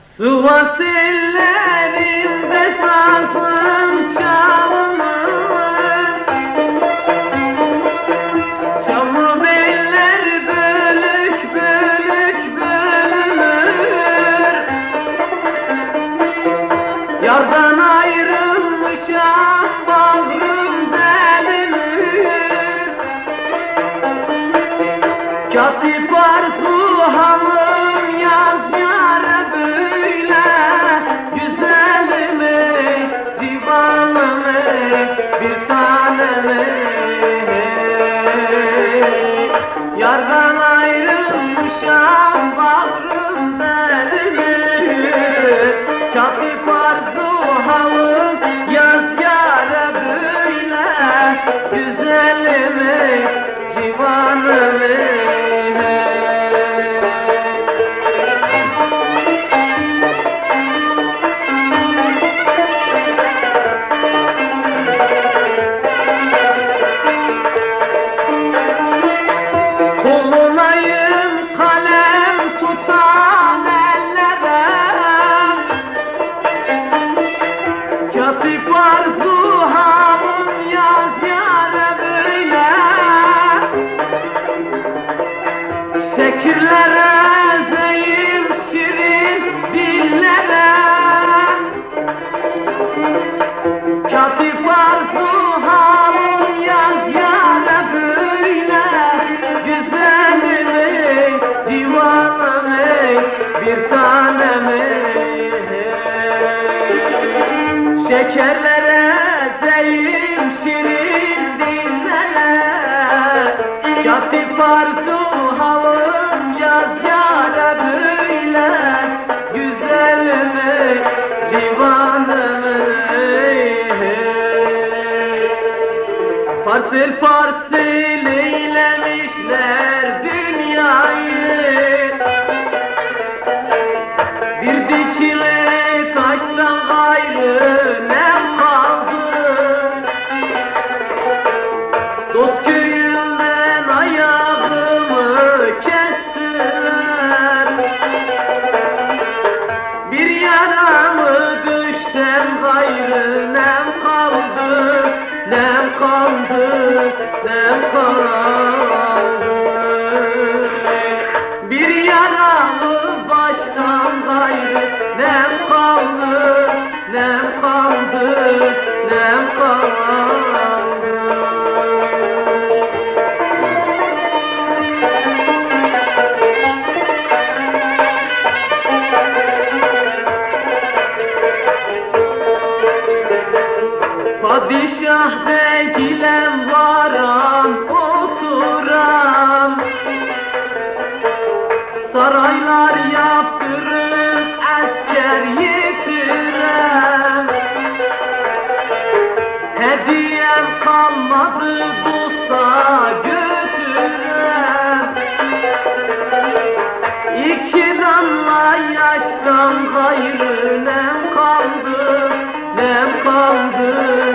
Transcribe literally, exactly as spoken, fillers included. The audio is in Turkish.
Sivas ellerinde sazım çalınır, çamlı beller bölük bölük bölünür. Yardan ayrılmışam bağrım delinir. Katip arzu halım yaz yâre böyle, güzelim ey, civanım ey, bir tanem ey. Yardan ayrılmışam bağrım delinir. Katip arzu halım yaz yâre böyle, güzelim ey, civanım ey. Kulunayım kalem tutan ellere, katip arzu halım yaz yâre böyle. Şekirlere zeyim şirin dillere, katip arzu halım yaz yâre böyle, güzelim ey, civanım ey, bir tanem ey. Şekerlere zeyim şirin dillere, katip arzu halım yaz yâre böyle, güzelim ey, civanım ey. Parsel parsel eylemişler dünyayı, bir dikili taştan gayrı ne kaldı? Dost köyünden ayağımı kestiler, bir yaramı düşten gayrı nem kaldı, nem kaldı, nem kaldı. Bir yaramı baştan gayrı nem kaldı, nem kaldı, nem kaldı. Padişah değilim varam oturam, saraylar yaptırıp asker yitirem. Hediyem kalmadı dosta götürem, İki damla yaştan gayrı nem kaldı, nem kaldı.